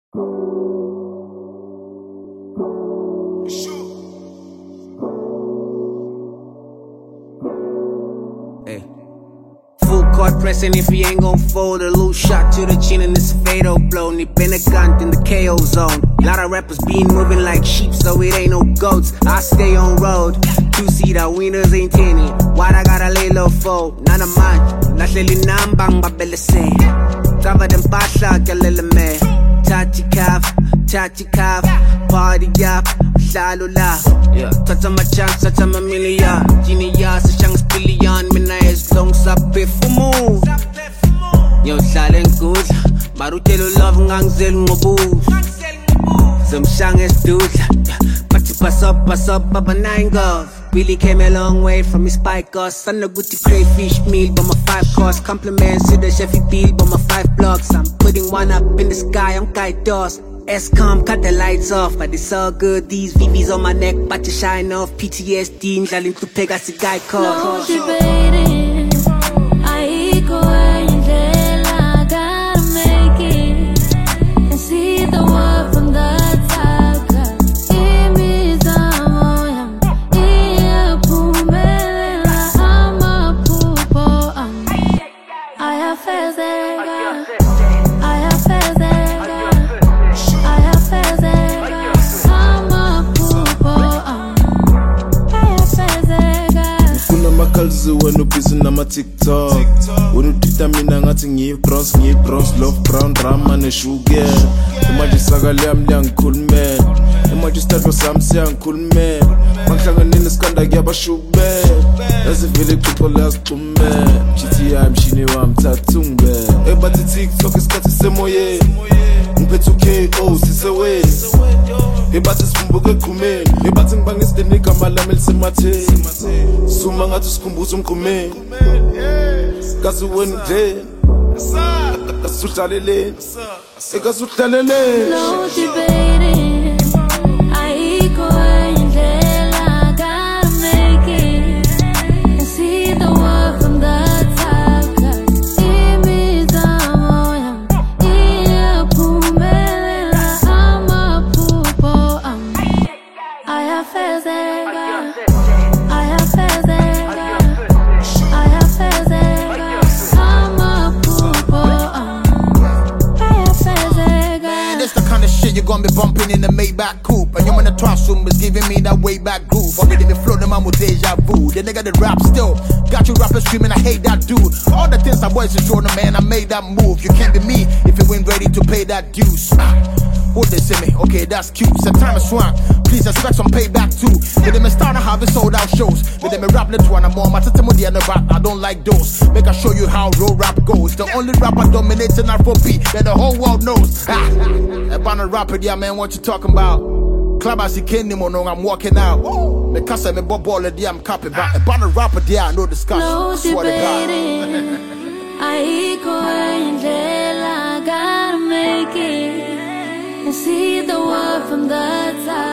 Hey. Full court pressing if he ain't gon' fold. A little shot to the chin and it's a fatal blow. Ni Benegant in the KO zone. Lot of rappers been moving like sheep, so it ain't no goats. I stay on road. 2-seater winners ain't tinny. Why I gotta lay low for? None of mine. Lahleli nambang babele say. Cover them pasha kalele me. Tati calf, party up, shalula. Yeah, tata my chance, tata my million. Genius, a chance billion. Mina is long sape fumu. Yo, silent good. Marutelo love ngangzel ngobu. Some shang is dude. But you pass up, Baba Nine girls. Billy came a long way from his spike cost. Son of Gucci crayfish meal, but my 5 course. Compliments to the Chevy Beal, but my 5 blocks. I'm putting one up in the sky, I'm kite toss. S-com, cut the lights off, but it's all good. These VVs on my neck, but to shine off. PTSD, njaling to peg as a guy call. No debating, I go and I gotta make it and see the world from the top. Give me some, yeah, I'm a poopo. I have felt that. When busy na ma TikTok when you determine ngathi ngiyi bronze love brown drama ne sugar imagine sakale yami liyangikhulumela imagine stado sami siyangikhulumela mangihlanganeni nesikanda kuyabashukubela yazivele iqoqo liyasiqhumela GTI mshini wami thatha ungibela ebathi TikTok isikhathi semoyeni ngiphethe uKO siseweni ebathi sivumbuke eqhumeni ebathi ngibangise igama lami elisematheni suma ngathi sikhumbuza umqhumeni kazi wena nje kasudlaleleni ekasudlaleleni no debating I go and I gotta make it and see the world from the top. Give me some, yeah, pumela, I'm a poopo. I have felt that. I have felt that. I have felt that. I'm a poopo. I have felt that. Man, this the kind of shit you're gonna be bumping in the Maybach coupe. And you're in the classroom is giving me that way back groove. Already been floating man with deja vu. The nigga that rap still got you rapping screaming, I hate that dude. All the things that boys is showing, man, I made that move. You can't be me if you ain't ready to pay that dues. What they say me? Okay, that's cute. September swang. Please expect some payback too. But them start to have it sold out shows. But them rap let's one more. My tell the other rap. I don't like those. Make I show you how real rap goes. The only rapper dominating Afrobeat that the whole world knows. About a rapper, yeah man, what you talking about? Club as he came I'm walking out. Because I'm a bob baller, yeah I'm copying back. About a rapper, yeah I know discussion. No debating. I go and I gotta make it and see the world from the top.